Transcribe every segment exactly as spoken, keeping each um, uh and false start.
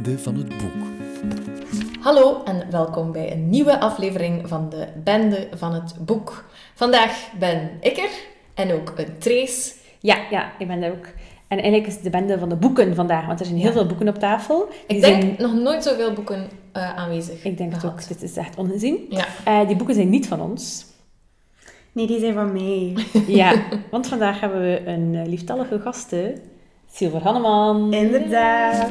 Bende van het Boek. Hallo en welkom bij een nieuwe aflevering van de Bende van het Boek. Vandaag ben ik er en ook een Trace. Ja, ja, ik ben er ook. En eigenlijk is het de bende van de boeken vandaag, want er zijn heel Ja. veel boeken op tafel. Ik Die denk zijn... nog nooit zoveel boeken uh, aanwezig. Ik denk het gehad. ook, dit is echt ongezien. Ja. Uh, die boeken zijn niet van ons. Nee, die zijn van mij. Ja, want vandaag hebben we een uh, lieftallige gasten. Silver Hanneman. Inderdaad.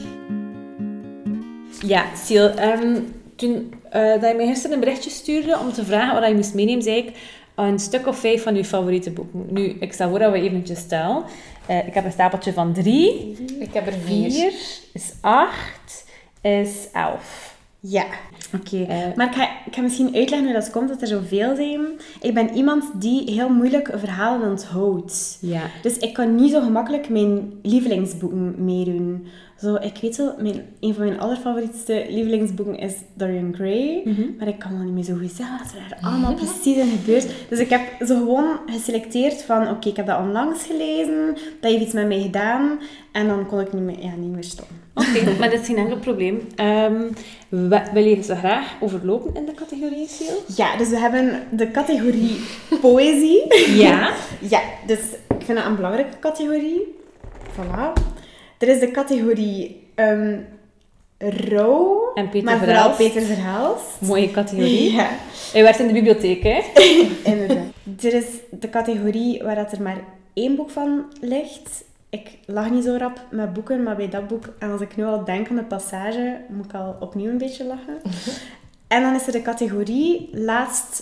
Ja, Sil, um, toen uh, dat je mij gisteren een berichtje stuurde om te vragen wat je moest meenemen, zei ik een stuk of vijf van uw favoriete boeken. Nu, ik stel voor dat we eventjes stellen. Uh, ik heb een stapeltje van drie. Ik heb er vier. Vier is acht, is elf. Ja, oké. Okay. Uh, maar ik ga, ik ga misschien uitleggen hoe dat komt, dat er zoveel zijn. Ik ben iemand die heel moeilijk verhalen onthoudt. Ja. Dus ik kan niet zo gemakkelijk mijn lievelingsboeken meedoen. Zo, ik weet wel, mijn, een van mijn allerfavorietste lievelingsboeken is Dorian Gray. Mm-hmm. Maar ik kan nog niet meer zo goed zeggen wat er daar allemaal precies in gebeurt. Dus ik heb zo gewoon geselecteerd van, oké, okay, ik heb dat onlangs gelezen, dat heeft iets met mij gedaan. En dan kon ik niet meer, ja, niet meer stoppen. Oké, okay, maar dat is geen enkel probleem. Um, wil je ze graag overlopen in de categorie, Sil? Ja, dus we hebben de categorie poëzie. Ja. Ja, dus ik vind dat een belangrijke categorie. Voilà. Er is de categorie um, rouw, en Peter maar Verhelst. vooral Peter Verhelst. Mooie categorie. Ja. Hij werkt in de bibliotheek, hè? Inderdaad. Er is de categorie waar dat er maar één boek van ligt. Ik lach niet zo rap met boeken, maar bij dat boek, en als ik nu al denk aan de passage, moet ik al opnieuw een beetje lachen. En dan is er de categorie laatst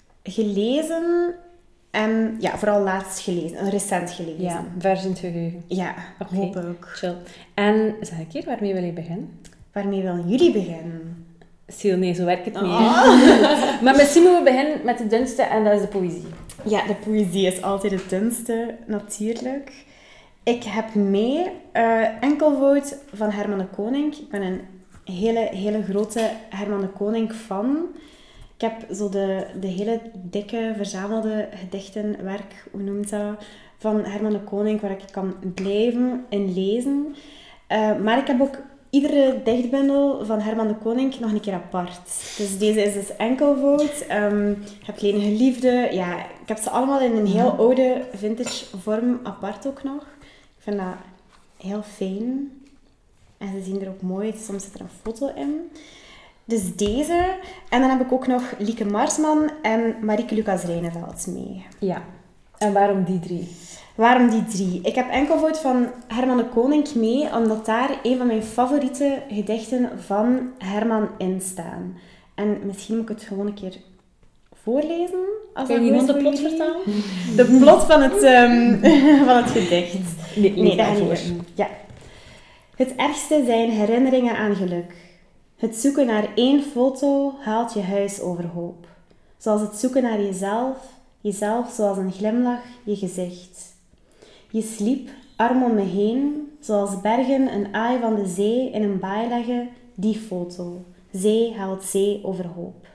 gelezen. En ja, vooral laatst gelezen, recent gelezen. Ja, vers in het geheugen. Ja, okay. hoop ook. Chill. En zeg een keer, waarmee wil je beginnen? Waarmee willen jullie beginnen? Sil, nee, zo werkt het niet. Oh. Maar misschien moeten we beginnen met de dunste, en dat is de poëzie. Ja, de poëzie is altijd het dunste, natuurlijk. Ik heb mee uh, Enkelvoud van Herman de Koninck. Ik ben een hele, hele grote Herman de Koninck fan. Ik heb zo de, de hele dikke, verzamelde gedichtenwerk, hoe noemt dat, van Herman de Koninck, waar ik kan blijven in lezen. Uh, maar ik heb ook iedere dichtbundel van Herman de Koninck nog een keer apart. Dus deze is dus Enkelvoud. Um, ik heb Lenige Liefde. Ja, ik heb ze allemaal in een heel oude vintage vorm apart ook nog. Ik vind dat heel fijn. En ze zien er ook mooi uit. Soms zit er een foto in. Dus deze. En dan heb ik ook nog Lieke Marsman en Marieke Lucas Rijneveld mee. Ja. En waarom die drie? Waarom die drie? Ik heb Enkelvoud van Herman de Koninck mee, omdat daar een van mijn favoriete gedichten van Herman in staan. En misschien moet ik het gewoon een keer voorlezen. Als Kun je gewoon de plot vertellen? De plot van het, um, van het gedicht. Nee, nee dat ga voor. ik niet. Ja. Het ergste zijn herinneringen aan geluk. Het zoeken naar één foto haalt je huis overhoop. Zoals het zoeken naar jezelf, jezelf zoals een glimlach, je gezicht. Je sliep, arm om me heen, zoals bergen een aai van de zee in een baai leggen, die foto. Zee haalt zee overhoop.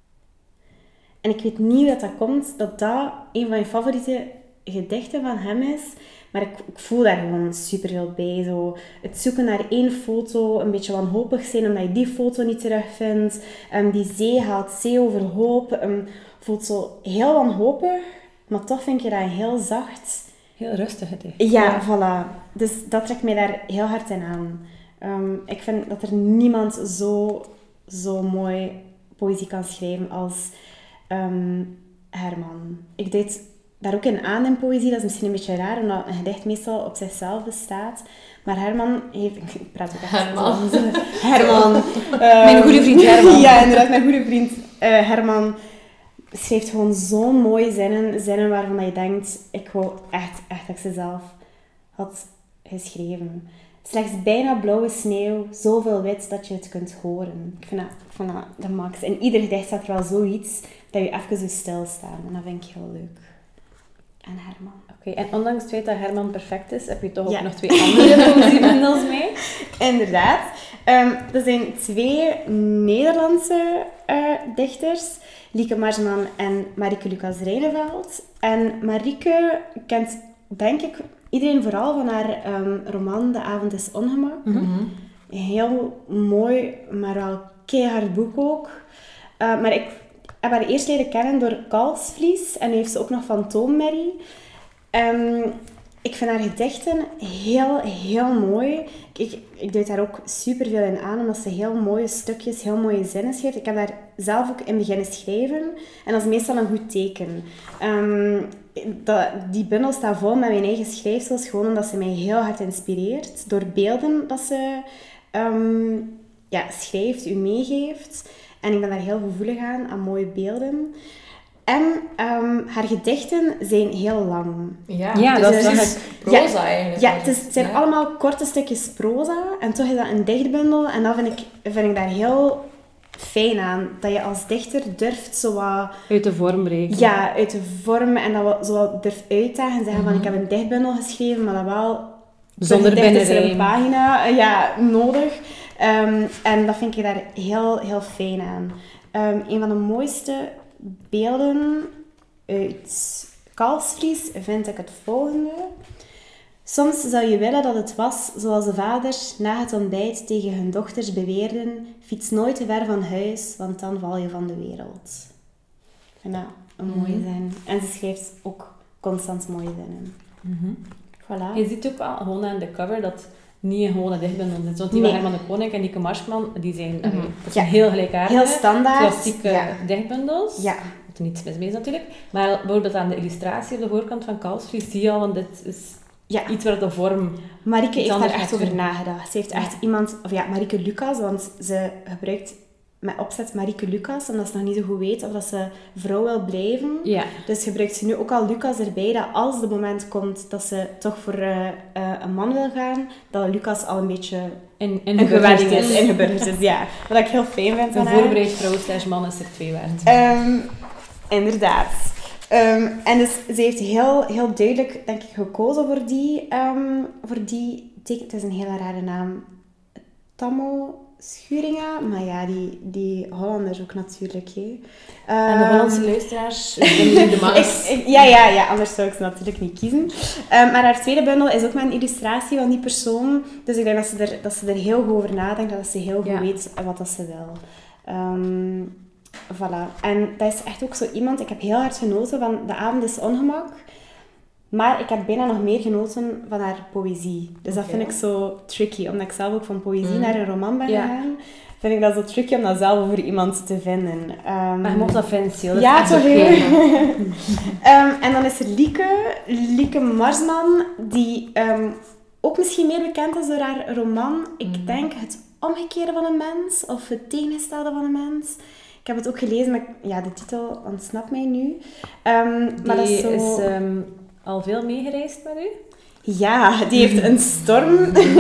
En ik weet niet hoe dat, dat komt, dat dat een van mijn favoriete gedichten van hem is. Maar ik, ik voel daar gewoon superveel bij. Zo. Het zoeken naar één foto, een beetje wanhopig zijn omdat je die foto niet terugvindt. Um, die zee haalt zee overhoop. Um, voelt zo heel wanhopig, maar toch vind je dat heel zacht. Heel rustig gedicht. Ja, ja, voilà. Dus dat trekt mij daar heel hard in aan. Um, ik vind dat er niemand zo, zo mooi poëzie kan schrijven als um, Herman. Ik deed daar ook in aan in poëzie. Dat is misschien een beetje raar, omdat een gedicht meestal op zichzelf bestaat. Maar Herman heeft... Ik praat ook echt Herman. zo. Herman. Um, mijn goede vriend Herman. Ja, inderdaad. Mijn goede vriend uh, Herman schrijft gewoon zo'n mooie zinnen. Zinnen waarvan je denkt, ik wou echt, echt dat ik ze zelf had geschreven. Slechts bijna blauwe sneeuw, zoveel wit dat je het kunt horen. Ik vind dat, ik vind dat de max. In ieder gedicht staat er wel zoiets dat je even zo stilstaat. En dat vind ik heel leuk. En Herman. Oké, okay, en ondanks het feit dat Herman perfect is, heb je toch ja. ook nog twee andere poëziebundels mee? Inderdaad. Um, er zijn twee Nederlandse uh, dichters. Lieke Marsman en Marieke Lucas Rijneveld. En Marieke kent, denk ik, iedereen vooral van haar um, roman De Avond is Ongemak. Mm-hmm. heel mooi, maar wel keihard boek ook. Uh, maar ik heb haar eerst leren kennen door Kalfsvlies. En nu heeft ze ook nog Fantoommerrie. Um, ik vind haar gedichten heel, heel mooi. Ik, ik duid daar ook superveel in aan, omdat ze heel mooie stukjes, heel mooie zinnen schrijft. Ik heb daar zelf ook in beginnen schrijven. En dat is meestal een goed teken. Um, dat, die bundel staat vol met mijn eigen schrijfsels, gewoon omdat ze mij heel hard inspireert. Door beelden dat ze um, ja, schrijft, u meegeeft. En ik ben daar heel gevoelig aan, aan mooie beelden. En um, haar gedichten zijn heel lang. Ja, ja dus dat is het dus proza ja, eigenlijk. Ja, het, is, het zijn ja. allemaal korte stukjes proza. En toch is dat een dichtbundel. En dat vind ik, vind ik daar heel fijn aan. Dat je als dichter durft zo wat... Uit de vorm breken. Ja, uit de vorm. En dat wat, zo wat durft uitdagen. En zeggen Mm-hmm. van, ik heb een dichtbundel geschreven, maar dat wel... Zonder per gedicht is er een binnenrijm. pagina ja, nodig. Um, en dat vind ik daar heel, heel fijn aan. Um, een van de mooiste beelden uit Kalfsvlies vind ik het volgende. Soms zou je willen dat het was zoals de vaders na het ontbijt tegen hun dochters beweerden: fiets nooit te ver van huis, want dan val je van de wereld. Ik vind dat een mooie zin. En ze schrijft ook constant mooie zinnen. Mm-hmm. Voilà. Je ziet ook al gewoon aan de cover dat niet een gewone dichtbundel is. Want die Nee. van Herman de Koning en Nieke Marschman, die zijn, Mm-hmm. allee, dat Ja. zijn heel gelijkaardige, Heel standaard. klassieke Ja. dichtbundels. Ja. Wat er niets mis mee is natuurlijk. Maar bijvoorbeeld aan de illustratie op de voorkant van Kalfsvlies zie je al, want dit is Ja. iets waar de vorm... Marieke Iets heeft daar anders echt gaat over doen. nagedacht. Ze heeft Ja. echt iemand... Of ja, Marieke Lucas, want ze gebruikt met opzet Marieke Lucas, omdat ze nog niet zo goed weet of dat ze vrouw wil blijven. Ja. Dus gebruikt ze nu ook al Lucas erbij, dat als het moment komt dat ze toch voor uh, uh, een man wil gaan, dat Lucas al een beetje In, in een gewedding is. is, ingeburgerd is. Ja, wat ik heel fijn vind van Een haar. voorbereid vrouw slash man is er twee waard. Um, inderdaad. Um, en dus ze heeft heel, heel duidelijk, denk ik, gekozen voor die, um, voor die teken. Het is een hele rare naam. Tammo Schuringa. Maar ja, die, die Hollanders ook natuurlijk. Hè. En de Um, Hollandse luisteraars, ik ben nu de maas. ik, ik, ja, ja, ja, anders zou ik ze natuurlijk niet kiezen. Um, maar haar tweede bundel is ook met een illustratie van die persoon. Dus ik denk dat ze er, dat ze er heel goed over nadenkt, dat ze heel goed Ja. weet wat dat ze wil. Um, voilà. En dat is echt ook zo iemand... Ik heb heel hard genoten van De Avond is Ongemak. Maar ik heb bijna nog meer genoten van haar poëzie. Dus dat Oké. vind ik zo tricky. Omdat ik zelf ook van poëzie Mm. naar een roman ben Ja. gegaan, vind ik dat zo tricky om dat zelf over iemand te vinden. Um, Maar je mocht dat fancy, hoor. Dat ja, is toch echt hè? oké. um, En dan is er Lieke, Lieke Marsman, die um, ook misschien meer bekend is door haar roman. Ik Mm. denk Het Omgekeerde van een Mens, of Het Tegengestelde van een Mens. Ik heb het ook gelezen, maar ja, de titel ontsnapt mij nu. Um, Die maar dat is, zo... is um, al veel meegereisd met u? Ja, die heeft een storm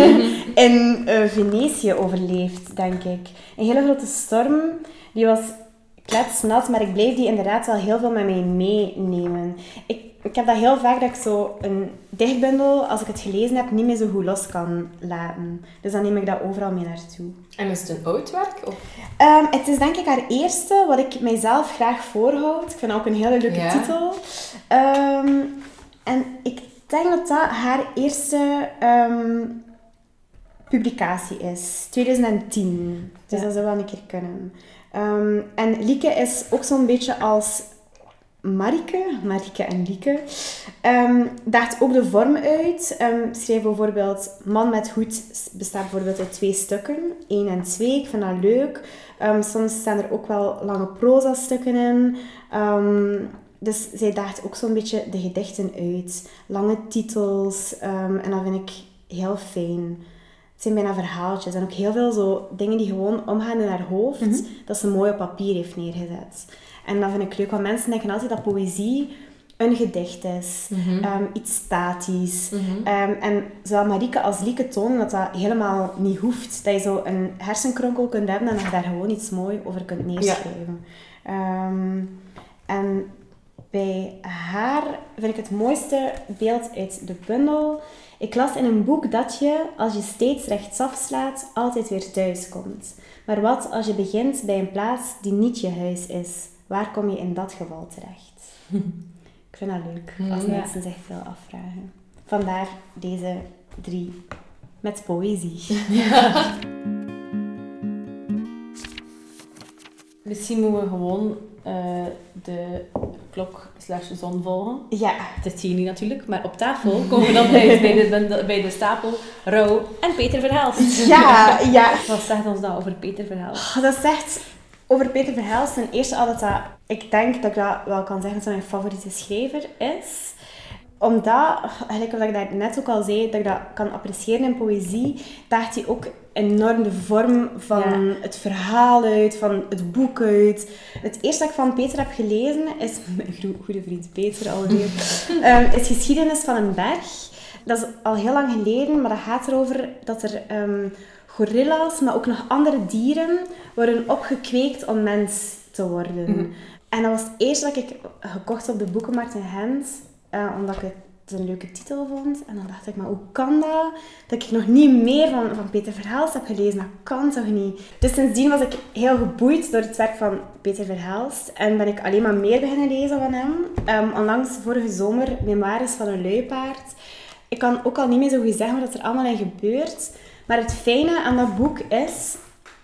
in uh, Venetië overleefd, denk ik. Een hele grote storm. Die was kletsnat, maar ik bleef die inderdaad wel heel veel met mij meenemen. Ik, ik heb dat heel vaak dat ik zo een dichtbundel, als ik het gelezen heb, niet meer zo goed los kan laten. Dus dan neem ik dat overal mee naartoe. En is het een oud werk? Of? Um, het is denk ik haar eerste, wat ik mijzelf graag voorhoud. Ik vind het ook een hele leuke Ja. titel. Um, en ik denk dat dat haar eerste um, publicatie is. twintig tien. Dus Ja. dat zou wel een keer kunnen. Um, en Lieke is ook zo'n beetje als Marieke, Marieke en Lieke, um, daagt ook de vorm uit. Um, schrijf bijvoorbeeld Man met hoed bestaat bijvoorbeeld uit twee stukken, één en twee. Ik vind dat leuk. Um, soms staan er ook wel lange proza-stukken in. Um, dus zij daagt ook zo'n beetje de gedichten uit. Lange titels. Um, en dat vind ik heel fijn. Het zijn bijna verhaaltjes. En ook heel veel zo dingen die gewoon omgaan in haar hoofd. Mm-hmm. Dat ze mooi op papier heeft neergezet. En dat vind ik leuk. Want mensen denken altijd dat poëzie een gedicht is. Mm-hmm. Um, iets statisch. Mm-hmm. Um, en zowel Marieke als Lieke tonen dat dat helemaal niet hoeft. Dat je zo een hersenkronkel kunt hebben en dat je daar gewoon iets mooi over kunt neerschrijven. Ja. Um, en bij haar vind ik het mooiste beeld uit de bundel. Ik las in een boek dat je, als je steeds rechtsaf slaat, altijd weer thuis komt. Maar wat als je begint bij een plaats die niet je huis is? Waar kom je in dat geval terecht? Ik vind dat leuk, als Ja. mensen zich veel afvragen. Vandaar deze drie met poëzie. Ja. Misschien moeten we gewoon uh, de klok slash zon volgen. Ja. Het is hier niet natuurlijk, maar op tafel komen we dan uit bij de, bij de stapel Rouw en Peter Verhelst. Ja, ja. Wat zegt ons dat over Peter Verhelst? Oh, dat zegt over Peter Verhelst ten eerste al dat dat... Ik denk dat ik dat wel kan zeggen dat hij mijn favoriete schrijver is. Omdat, gelijk wat ik daar net ook al zei, dat ik dat kan appreciëren in poëzie, daagt hij ook enorm de vorm van ja. het verhaal uit, van het boek uit. Het eerste dat ik van Peter heb gelezen is, mijn goede vriend Peter alweer, um, is Geschiedenis van een berg. Dat is al heel lang geleden, maar dat gaat erover dat er um, gorilla's, maar ook nog andere dieren, worden opgekweekt om mens te worden. Mm-hmm. En dat was het eerste dat ik gekocht op de boekenmarkt in Gent. Uh, omdat ik het een leuke titel vond. En dan dacht ik, maar hoe kan dat? Dat ik nog niet meer van, van Peter Verhelst heb gelezen. Dat kan toch niet? Dus sindsdien was ik heel geboeid door het werk van Peter Verhelst. En ben ik alleen maar meer beginnen lezen van hem. Um, onlangs vorige zomer Memoires van een luipaard. Ik kan ook al niet meer zo goed zeggen wat er allemaal in gebeurt. Maar het fijne aan dat boek is...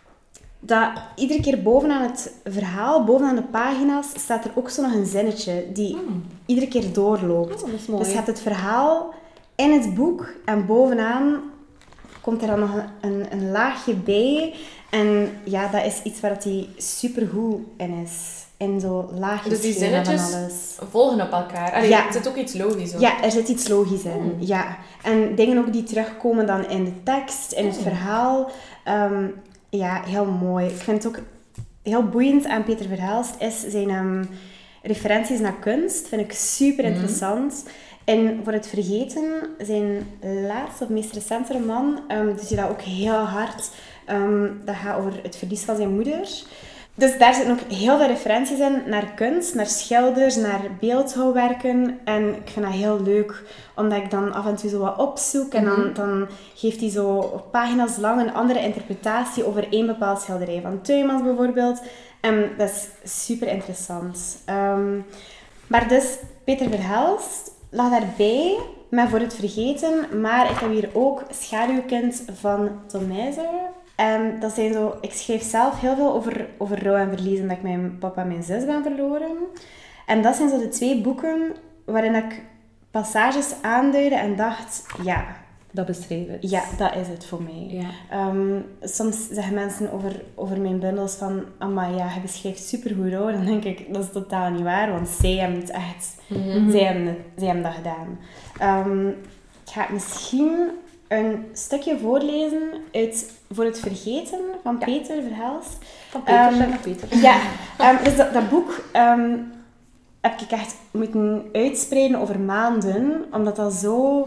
dat iedere keer bovenaan het verhaal, bovenaan de pagina's, staat er ook zo nog een zinnetje die mm. iedere keer doorloopt. Oh, dat is mooi. Dus je hebt het verhaal in het boek en bovenaan komt er dan nog een, een laagje bij. En ja, dat is iets waar hij supergoed in is. In zo laagjes dus die zinnetjes van alles. volgen op elkaar. Allee, ja. Er zit ook iets logisch op. Ja, er zit iets logisch in. Mm. Ja. En dingen ook die terugkomen dan in de tekst, in het mm. verhaal. Um, Ja, heel mooi. Ik vind het ook heel boeiend aan Peter Verhelst is zijn um, referenties naar kunst. Vind ik super interessant. Mm. En Voor het Vergeten, zijn laatste of meest recente roman, um, dus je dat ook heel hard. Um, dat gaat over het verlies van zijn moeder. Dus daar zitten ook heel veel referenties in naar kunst, naar schilders, naar beeldhouwwerken. En ik vind dat heel leuk, omdat ik dan af en toe zo wat opzoek. En dan, dan geeft hij zo pagina's lang een andere interpretatie over één bepaald schilderij. Van Tuymans bijvoorbeeld. En dat is super interessant. Um, maar dus, Peter Verhelst lag daarbij met Voor het Vergeten. Maar ik heb hier ook Schaduwkind van Tom Meiser. En dat zijn zo, ik schreef zelf heel veel over, over rouw en verlies, omdat ik mijn papa en mijn zus ben verloren. En dat zijn zo de twee boeken waarin ik passages aanduidde en dacht, ja... Dat beschreef het. Ja, dat is het voor mij. Ja. Um, soms zeggen mensen over, over mijn bundels van, amai, ja, je beschrijft supergoed rouw. Dan denk ik, dat is totaal niet waar, want zij hebben het echt... Mm-hmm. Zij, hebben het, zij hebben dat gedaan. Um, ik ga misschien een stukje voorlezen uit Voor het Vergeten van ja. Peter Verhelst. Van Peter, um, zeg maar Peter. Ja, um, dus dat, dat boek um, heb ik echt moeten uitspreiden over maanden, omdat dat zo...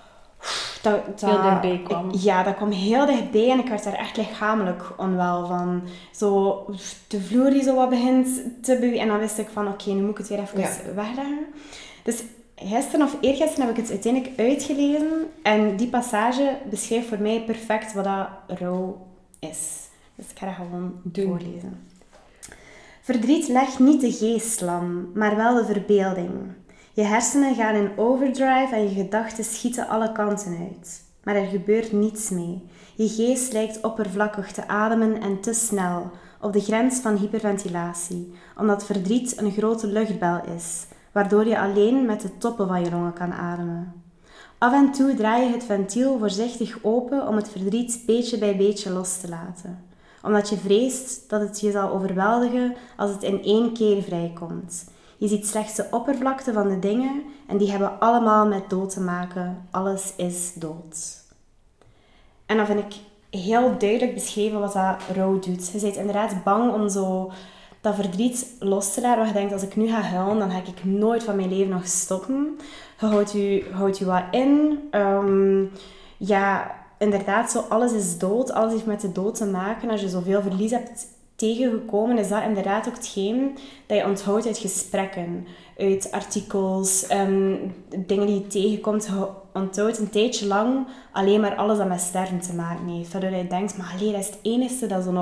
Dat, dat, heel dichtbij kwam. Ik, ja, dat kwam heel dichtbij en ik werd daar echt lichamelijk onwel van. Zo, de vloer die zo wat begint te bewegen. En dan wist ik van, oké, okay, nu moet ik het weer even ja. wegleggen. Dus gisteren of eergisteren heb ik het uiteindelijk uitgelezen. En die passage beschrijft voor mij perfect wat dat rouw is. Dus ik ga dat gewoon Doen. voorlezen. Verdriet legt niet de geest lam, maar wel de verbeelding. Je hersenen gaan in overdrive en je gedachten schieten alle kanten uit. Maar er gebeurt niets mee. Je geest lijkt oppervlakkig te ademen en te snel, op de grens van hyperventilatie, omdat verdriet een grote luchtbel is, waardoor je alleen met de toppen van je longen kan ademen. Af en toe draai je het ventiel voorzichtig open om het verdriet beetje bij beetje los te laten, omdat je vreest dat het je zal overweldigen als het in één keer vrijkomt. Je ziet slechts de oppervlakte van de dingen en die hebben allemaal met dood te maken. Alles is dood. En dan vind ik heel duidelijk beschreven wat dat rouw doet. Je bent inderdaad bang om zo dat verdriet los te laten. Want je denkt, als ik nu ga huilen, dan ga ik nooit van mijn leven nog stoppen. Je houdt je, houdt je wat in. Um, ja, inderdaad, zo alles is dood. Alles heeft met de dood te maken. Als je zoveel verlies hebt tegengekomen, is dat inderdaad ook hetgeen dat je onthoudt uit gesprekken, uit artikels, um, dingen die je tegenkomt. Je onthoudt een tijdje lang alleen maar alles dat met sterven te maken heeft. Waardoor je denkt, maar allee, dat is het enige dat zo nog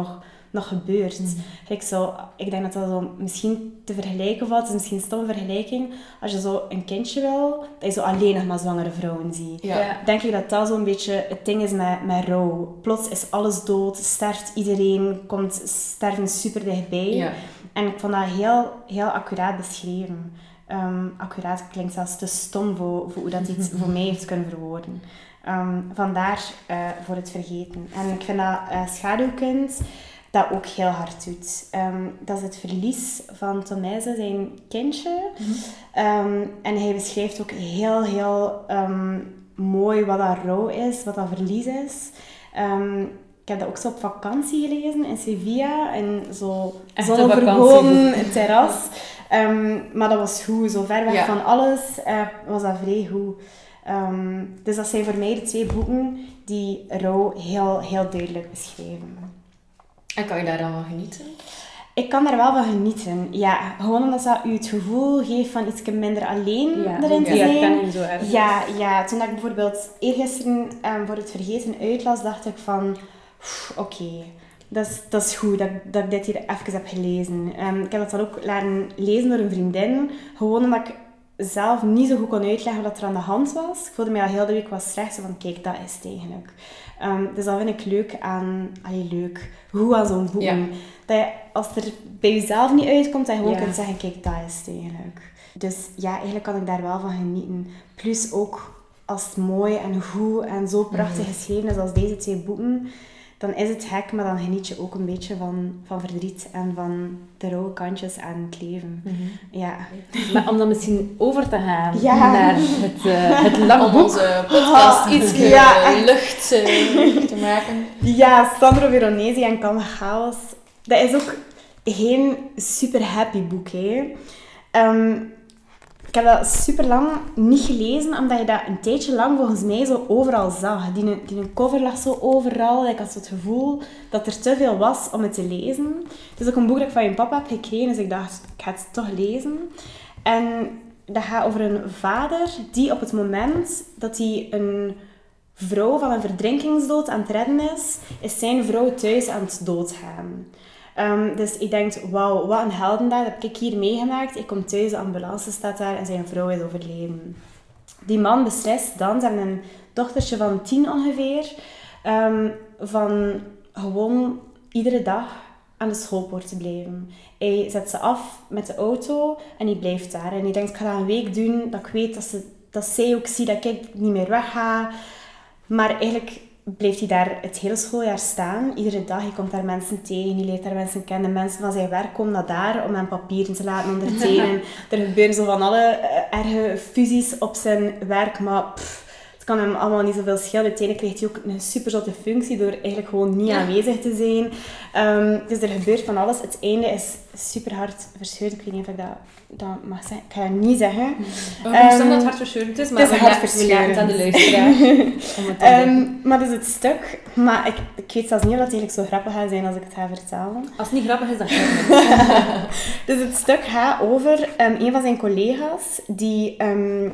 nog gebeurt. Mm. Ik, zo, ik denk dat dat zo misschien te vergelijken valt. Het is misschien een stomme vergelijking. Als je zo een kindje wil, dat je zo alleen nog maar zwangere vrouwen ziet. Ja. Ja. Denk ik dat dat zo'n beetje het ding is met, met rouw. Plots is alles dood, sterft iedereen, komt sterven super dichtbij. Ja. En ik vond dat heel, heel accuraat beschreven. Um, accuraat klinkt zelfs te stom voor, voor hoe dat iets voor mij heeft kunnen verwoorden. Um, vandaar uh, voor het vergeten. En ik vind dat uh, Schaduwkind dat ook heel hard doet. Um, dat is het verlies van Tomaise, zijn kindje. Mm-hmm. Um, en hij beschrijft ook heel, heel um, mooi wat dat rouw is, wat dat verlies is. Um, ik heb dat ook zo op vakantie gelezen in Sevilla. En zo zonnevergoten terras. Um, maar dat was goed. Zo ver weg ja. van alles uh, was dat vrij goed. Um, dus dat zijn voor mij de twee boeken die rouw heel, heel duidelijk beschrijven. En kan je daar dan van genieten? Ik kan daar wel van genieten, ja. Gewoon omdat dat u het gevoel geeft van iets minder alleen ja, erin te ja, zijn. Ja, dat zo erg. Ja, ja, toen ik bijvoorbeeld eergisteren um, voor het vergeten uitlas, dacht ik van... Oké, okay, dat, is, dat is goed dat, dat ik dit hier even heb gelezen. Um, ik heb dat dan ook laten lezen door een vriendin. Gewoon omdat ik zelf niet zo goed kon uitleggen wat er aan de hand was. Ik voelde mij al heel de week wat slecht. Zo van, kijk, dat is het eigenlijk. Um, dus dat vind ik leuk aan... Allee, leuk. Goed aan zo'n boek. Ja. Dat je, als er bij jezelf niet uitkomt, dat je gewoon ja. kunt zeggen, kijk, dat is het eigenlijk. Dus ja, eigenlijk kan ik daar wel van genieten. Plus ook, als het mooi en goed en zo prachtig mm-hmm. geschreven is als deze twee boeken, dan is het gek, maar dan geniet je ook een beetje van, van verdriet en van de rauwe kantjes aan het leven. Mm-hmm. Ja. Maar om dan misschien over te gaan ja. naar het, uh, het lachboek. Om onze podcast oh, iets ja. lucht uh, te maken. Ja, Sandro Veronesi en Calme Chaos. Dat is ook geen super happy boek, hè. Um, ik heb dat super lang niet gelezen, omdat je dat een tijdje lang volgens mij zo overal zag. Die, die een cover lag zo overal. Ik had zo het gevoel dat er te veel was om het te lezen. Het is ook een boek dat ik van je papa heb gekregen, dus ik dacht, ik ga het toch lezen. En dat gaat over een vader die op het moment dat hij een vrouw van een verdrinkingsdood aan het redden is, is zijn vrouw thuis aan het doodgaan. Um, dus ik denk, wauw, wat een heldendaad heb ik hier meegemaakt. Ik kom thuis, de ambulance staat daar en zijn vrouw is overleden. Die man beslist dan, ze hebben een dochtertje van tien ongeveer, um, van gewoon iedere dag aan de schoolpoort te blijven. Hij zet ze af met de auto en hij blijft daar. En hij denkt, ik ga dat een week doen, dat ik weet dat, ze, dat zij ook ziet dat ik niet meer wegga. Maar eigenlijk bleef hij daar het hele schooljaar staan. Iedere dag, je komt daar mensen tegen, je leert daar mensen kennen. Mensen van zijn werk komen naar daar om hem papieren te laten ondertekenen. Er gebeuren zo van alle uh, erge fusies op zijn werk, maar pff, het kan hem allemaal niet zoveel schelen. Uiteindelijk krijgt hij ook een super zotte functie door eigenlijk gewoon niet ja. aanwezig te zijn. Um, dus er gebeurt van alles. Het einde is super hard verscheurd. Ik weet niet of ik dat, dat mag zeggen. Ik ga dat niet zeggen. Oh, ik um, dat het hartverscheurend is, maar het is hartverscheurend. We aan de luisteraar. um, maar dus het stuk... Maar ik, ik weet zelfs niet of het eigenlijk zo grappig gaat zijn als ik het ga vertellen. Als het niet grappig is, dan gaat het Dus het stuk gaat over um, een van zijn collega's die... Um,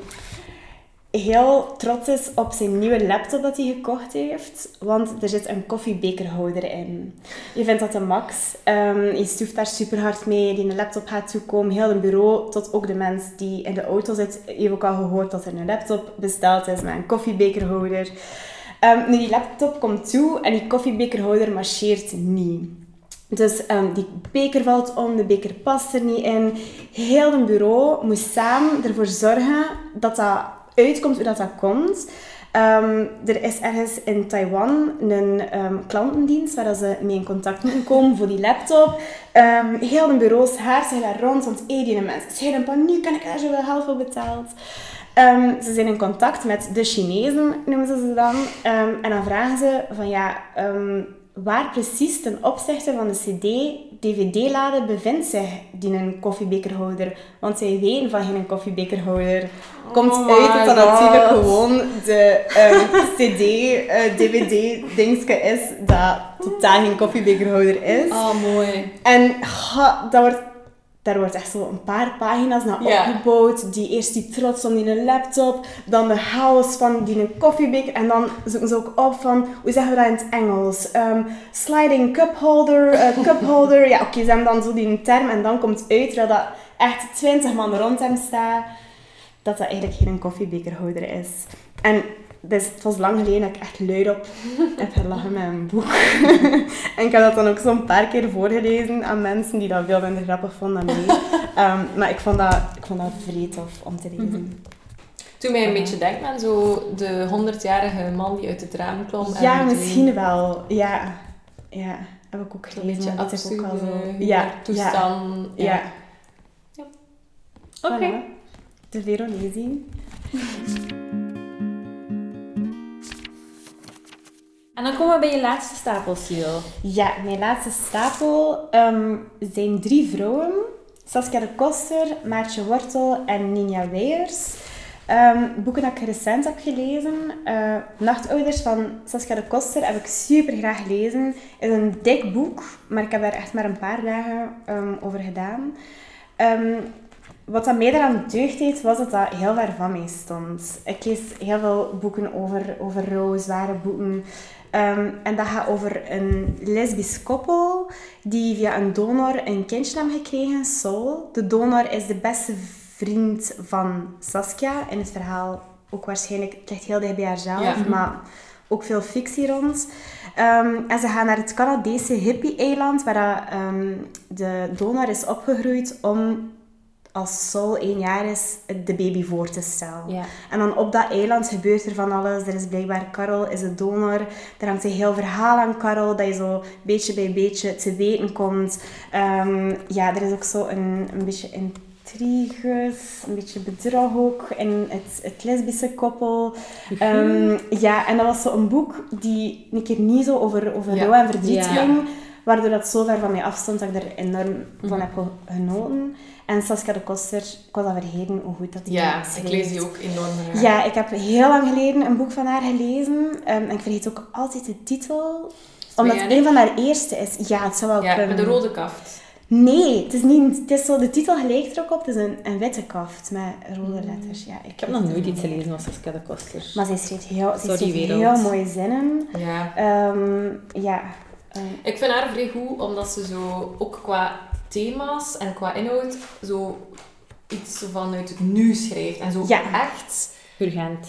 heel trots is op zijn nieuwe laptop dat hij gekocht heeft. Want er zit een koffiebekerhouder in. Je vindt dat de max. Um, je stoeft daar super hard mee. Die een laptop gaat toekomen. Heel een bureau, tot ook de mens die in de auto zit. Je hebt ook al gehoord dat er een laptop besteld is met een koffiebekerhouder. Um, nu, die laptop komt toe en die koffiebekerhouder marcheert niet. Dus um, die beker valt om, de beker past er niet in. Heel het bureau moest samen ervoor zorgen dat dat uitkomt hoe dat, dat komt. Um, er is ergens in Taiwan een um, klantendienst waar ze mee in contact moeten komen voor die laptop. Um, heel de bureaus haar zich daar rond, want hey, die mensen zijn in paniek, kan ik daar zoveel geld voor betaald? Um, ze zijn in contact met de Chinezen, noemen ze ze dan. Um, en dan vragen ze van ja, um, waar precies ten opzichte van de cd-D V D-lade bevindt zich die een koffiebekerhouder? Want zij weten van geen koffiebekerhouder. Komt oh uit dat dat natuurlijk gewoon de um, cd-D V D-dingske is dat totaal geen koffiebekerhouder is. Oh, mooi. En ha, dat wordt daar wordt echt zo een paar pagina's naar Ja. opgebouwd. Die, eerst die trots om die laptop, dan de chaos van die koffiebeker. En dan zoeken ze ook op van, hoe zeggen we dat in het Engels? Um, sliding cup holder, uh, cup holder. Ja, oké, okay, ze hebben dan zo die term. En dan komt uit, terwijl dat echt twintig man rond hem staat, dat dat eigenlijk geen koffiebekerhouder is. En dus, het was lang geleden dat ik echt luidop heb gelachen met een boek. En ik heb dat dan ook zo'n paar keer voorgelezen aan mensen die dat veel minder grappig vonden dan mij. Um, maar ik vond dat, ik vond dat vrij tof om te lezen. Mm-hmm. Toen mij een beetje denkt aan zo de honderdjarige man die uit het raam klom. Ja, en misschien toen... wel. Ja. Ja, heb ik ook gelezen. Een beetje dat is ook al zo. Ja, toestand. Ja. ja. ja. Oké. Okay. Voilà. De Veronese. En dan komen we bij je laatste stapel, Sil. Ja, mijn laatste stapel um, zijn drie vrouwen. Saskia de Koster, Maartje Wortel en Ninja Weijers. Um, boeken dat ik recent heb gelezen. Uh, Nachtouders van Saskia de Koster heb ik super graag gelezen. Het is een dik boek, maar ik heb daar echt maar een paar dagen um, over gedaan. Um, Wat dat mij daaraan deugd deed, was dat dat heel ver van mij stond. Ik lees heel veel boeken over, over rouw, zware boeken. Um, en dat gaat over een lesbisch koppel die via een donor een kindje hebben gekregen, Saul. De donor is de beste vriend van Saskia. In het verhaal ook waarschijnlijk, het ligt heel dicht bij haarzelf, ja. maar ook veel fictie rond. Um, en ze gaan naar het Canadese hippie-eiland, waar dat, um, de donor is opgegroeid om, als Saul één jaar is, de baby voor te stellen. Ja. En dan op dat eiland gebeurt er van alles. Er is blijkbaar Karel, is de donor. Er hangt een heel verhaal aan Karel, dat je zo beetje bij beetje te weten komt. Um, ja, er is ook zo een, een beetje intriges, een beetje bedrog ook in het, het lesbische koppel. Um, ja, en dat was zo een boek die een keer niet zo over, over ja. rouw en verdriet ja. ging, waardoor dat zo ver van mij afstond dat ik er enorm mm-hmm. van heb genoten. En Saskia de Koster, ik was al vergeten hoe goed dat die Ja, schreef. ik lees die ook enorm graag. Ja, ik heb heel lang geleden een boek van haar gelezen. Um, en ik vergeet ook altijd de titel. Omdat het een van haar eerste is. Ja, het zou wel ja, kunnen. Met de rode kaft. Nee, het is niet... Het is zo, de titel gelijkt er ook op. Het is een, een witte kaft met rode letters. Ja, ik, ik heb nog nooit iets gelezen van Saskia de Koster. Maar zij schreef heel, zij Sorry, schreef heel mooie zinnen. Ja. Um, ja. Um. Ik vind haar vrij goed, omdat ze zo ook qua thema's en qua inhoud zo iets vanuit het nu schrijft. En zo ja. echt... Urgent.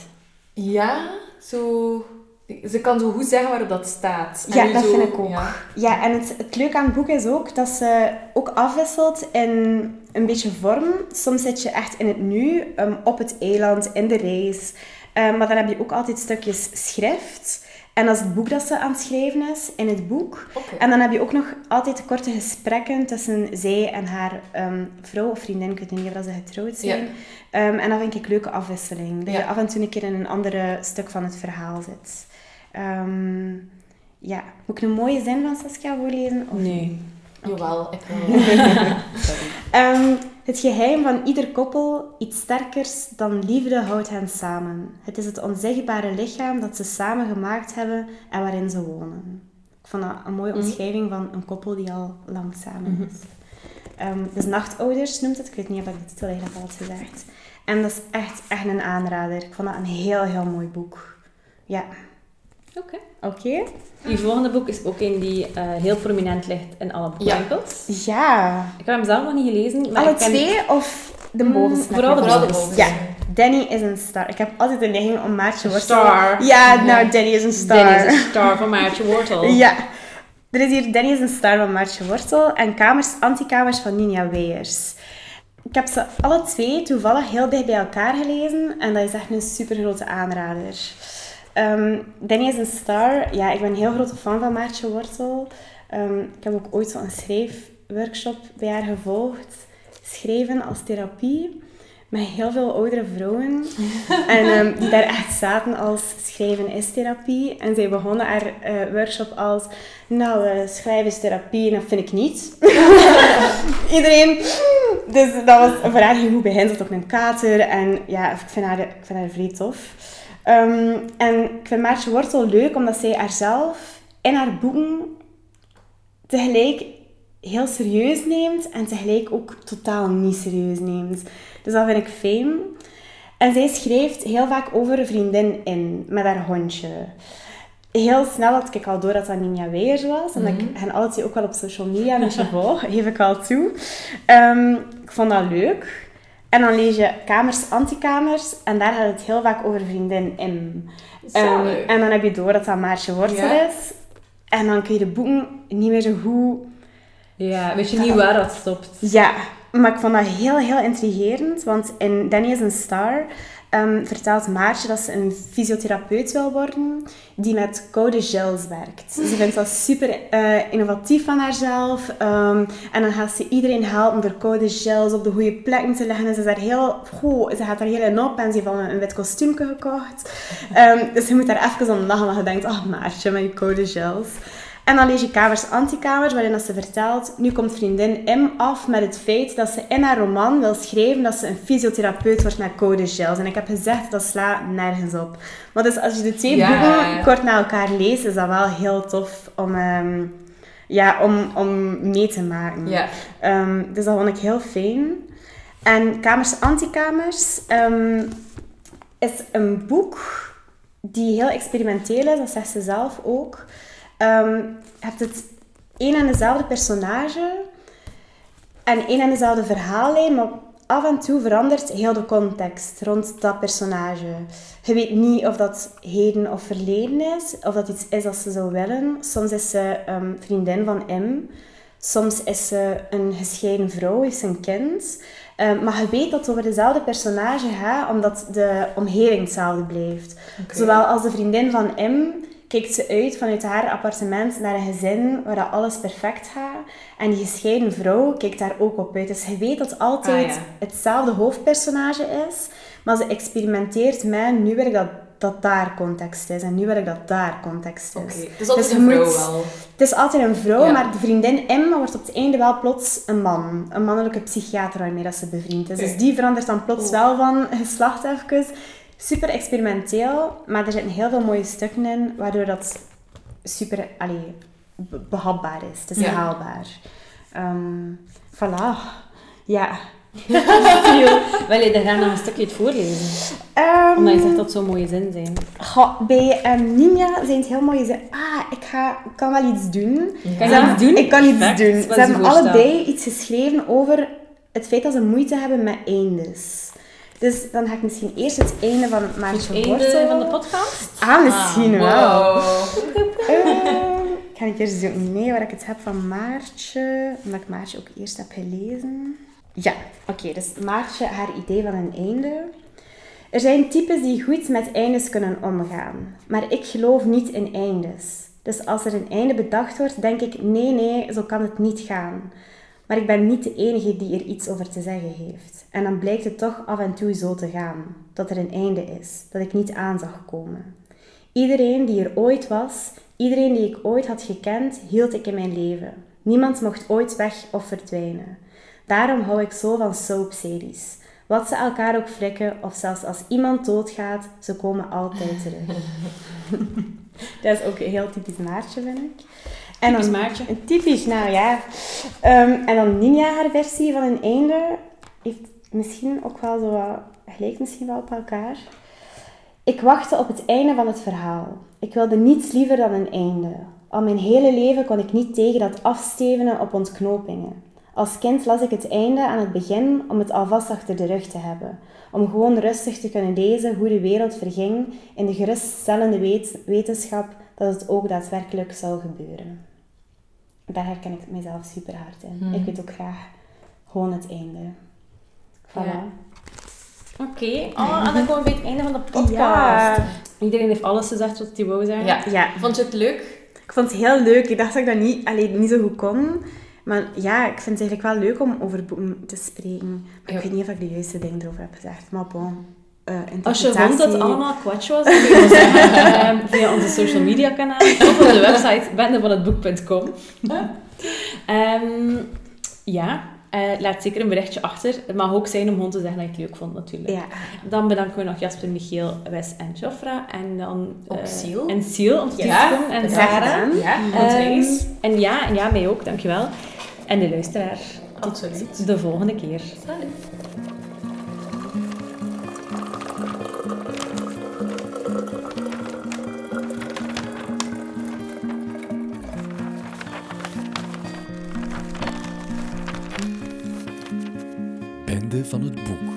Ja, zo... Ze kan zo goed zeggen waarop dat staat. Ja, en dat zo, vind ik ook. Ja, ja en het, het leuke aan het boek is ook dat ze ook afwisselt in een beetje vorm. Soms zit je echt in het nu, um, op het eiland, in de reis. Um, maar dan heb je ook altijd stukjes schrift. En dat is het boek dat ze aan het schrijven is, in het boek. Okay. En dan heb je ook nog altijd korte gesprekken tussen zij en haar um, vrouw of vriendin. Ik weet niet of ze getrouwd zijn. Ja. Um, en dat vind ik een leuke afwisseling. Dat ja. je af en toe een keer in een andere stuk van het verhaal zit. Um, ja, moet ik een mooie zin van Saskia voorlezen? Of... Nee. Okay. Jawel, ik wil. Sorry. Um, het geheim van ieder koppel, iets sterkers dan liefde, houdt hen samen. Het is het onzichtbare lichaam dat ze samen gemaakt hebben en waarin ze wonen. Ik vond dat een mooie omschrijving van een koppel die al lang samen is. Um, dus Nachtouders noemt het. Ik weet niet of ik de titel eigenlijk al had gezegd. En dat is echt, echt een aanrader. Ik vond dat een heel, heel mooi boek. Ja. Oké. Okay. Oké. Okay. Je volgende boek is ook een die uh, heel prominent ligt in alle boekwinkels. Ja. Ik heb hem zelf nog niet gelezen. Maar alle ik ken... twee of de bovenste? Mm, vooral de bovenste. Ja. Danny is een star. Ik heb altijd de neiging om Maartje Wortel... Star. Ja, nou, ja. Danny is een star. Danny is een star van Maartje Wortel. Ja. Er is hier Danny is een star van Maartje Wortel en Kamers, Antikamers van Ninja Weijers. Ik heb ze alle twee toevallig heel dicht bij elkaar gelezen en dat is echt een super grote aanrader. Um, Danny is een star. Ja, ik ben een heel grote fan van Maartje Wortel. Um, ik heb ook ooit zo'n schrijfworkshop bij haar gevolgd. Schrijven als therapie. Met heel veel oudere vrouwen. en um, die daar echt zaten als schrijven is therapie. En zij begonnen haar uh, workshop als... Nou, uh, schrijven is therapie. En dat vind ik niet. Iedereen... Dus dat was voor haar heel goed begin. Ze had ook een kater. En ja, ik vind haar, ik vind haar vrij tof. Um, en ik vind Maartje Wortel leuk, omdat zij haarzelf in haar boeken tegelijk heel serieus neemt en tegelijk ook totaal niet serieus neemt. Dus dat vind ik fijn. En zij schrijft heel vaak over een vriendin in, met haar hondje. Heel snel had ik al door dat dat Ninja Weijers was. Omdat mm-hmm. ik hen altijd ook wel op social media een beetje volg, geef ik al toe. Um, ik vond dat leuk. En dan lees je Kamers, Antikamers. En daar gaat het heel vaak over vriendin in. Um, en dan heb je door dat dat Maartje Wortel ja. is. En dan kun je de boeken niet meer zo goed... Ja, weet je niet waar dat stopt. Ja, maar ik vond dat heel, heel intrigerend. Want in Danny is een Star um, vertelt Maartje dat ze een fysiotherapeut wil worden die met koude gels werkt. Ze vindt dat super uh, innovatief van haarzelf. Um, en dan gaat ze iedereen helpen door koude gels op de goede plekken te leggen. En ze is daar heel... Goh, ze gaat daar heel in op en ze heeft al een, een wit kostuumje gekocht. Um, dus je moet daar even om lachen, want je denkt, oh Maartje, met je koude gels. En dan lees je Kamers, Antikamers, waarin dat ze vertelt... Nu komt vriendin M af met het feit dat ze in haar roman wil schrijven dat ze een fysiotherapeut wordt met koude gels. En ik heb gezegd, dat slaat nergens op. Maar dus als je de twee ja. boeken kort na elkaar leest, is dat wel heel tof om, um, ja, om, om mee te maken. Ja. Um, dus dat vond ik heel fijn. En Kamers, Antikamers um, is een boek die heel experimenteel is, dat zegt ze zelf ook... Um, je hebt het één en dezelfde personage en één en dezelfde verhaallijn, maar af en toe verandert heel de context rond dat personage. Je weet niet of dat heden of verleden is, of dat iets is dat ze zou willen. Soms is ze um, vriendin van M, soms is ze een gescheiden vrouw, heeft ze een kind. Um, maar je weet dat het over dezelfde personage gaat, omdat de omgeving hetzelfde blijft. Okay. Zowel als de vriendin van M... kijkt ze uit vanuit haar appartement naar een gezin waar dat alles perfect gaat. En die gescheiden vrouw kijkt daar ook op uit. Dus je weet dat het altijd ah, ja. hetzelfde hoofdpersonage is. Maar ze experimenteert met, nu wil ik dat, dat daar context is. En nu wil ik dat daar context is. Okay. Het is altijd dus een vrouw moet, wel. Het is altijd een vrouw, ja. maar de vriendin M wordt op het einde wel plots een man. Een mannelijke psychiater waarmee dat ze bevriend is. Okay. Dus die verandert dan plots oh. wel van geslacht even. Super experimenteel, maar er zitten heel veel mooie stukken in, waardoor dat super allee, behapbaar is. Het is ja. haalbaar. Um, voilà. Ja. Wel, dan gaan we nog een stukje het voorlezen. Um, Omdat je zegt dat het zo'n mooie zin zijn. Ga, bij um, Ninja zijn het heel mooie zinnen. Ah, ik ga, kan wel iets doen. Kan je iets doen? Ik kan iets doen. Ze hebben allebei iets geschreven over het feit dat ze moeite hebben met eindes. Dus dan ga ik misschien eerst het einde van Maartje Wortel... Het einde van de podcast? Ah, misschien ah, wel. Wow. uh, ik ga eerst zoeken mee waar ik het heb van Maartje. Omdat ik Maartje ook eerst heb gelezen. Ja, oké. Okay, dus Maartje, haar idee van een einde. Er zijn types die goed met eindes kunnen omgaan. Maar ik geloof niet in eindes. Dus als er een einde bedacht wordt, denk ik... Nee, nee, zo kan het niet gaan. Maar ik ben niet de enige die er iets over te zeggen heeft. En dan blijkt het toch af en toe zo te gaan. Dat er een einde is. Dat ik niet aan zag komen. Iedereen die er ooit was, iedereen die ik ooit had gekend, hield ik in mijn leven. Niemand mocht ooit weg of verdwijnen. Daarom hou ik zo van soapseries. Wat ze elkaar ook flikken, of zelfs als iemand doodgaat, ze komen altijd terug. Dat is ook een heel typisch Maartje, vind ik. En typisch dan, Maartje. Typisch, nou ja. Um, en dan Ninja, haar versie van een einde, heeft misschien ook wel zo wat, gelijkt misschien wel op elkaar. Ik wachtte op het einde van het verhaal. Ik wilde niets liever dan een einde. Al mijn hele leven kon ik niet tegen dat afstevenen op ontknopingen. Als kind las ik het einde aan het begin om het alvast achter de rug te hebben. Om gewoon rustig te kunnen lezen hoe de wereld verging in de geruststellende weet- wetenschap dat het ook daadwerkelijk zou gebeuren. Daar herken ik mezelf super hard in. Hmm. Ik weet ook graag gewoon het einde. Voilà. Ja. Oké, okay. oh, en dan komen we bij het einde van de podcast. Ja. Iedereen heeft alles gezegd wat hij wou zeggen. Ja. Ja. Vond je het leuk? Ik vond het heel leuk. Ik dacht dat ik dat niet, alleen, niet zo goed kon. Maar ja, ik vind het eigenlijk wel leuk om over boeken te spreken. Maar ja. Ik weet niet of ik de juiste dingen erover heb gezegd. Maar bon, uh, als je vond dat het allemaal kwats was, dan kun je zeggen um, via onze social media kanalen of op de website bende van het boek punt com. um, ja, uh, laat zeker een berichtje achter. Het mag ook zijn om gewoon te zeggen dat je het leuk vond, natuurlijk. Ja. Dan bedanken we nog Jasper, Michiel, Wes en Jofra. En dan... Uh, ook Siel. En Siel, om te ja, komen. En Sarah. Ja, um, en ja, en ja, mij ook, dankjewel. En de luisteraar. Absoluut. Tot de volgende keer. Salut. Bende van het boek.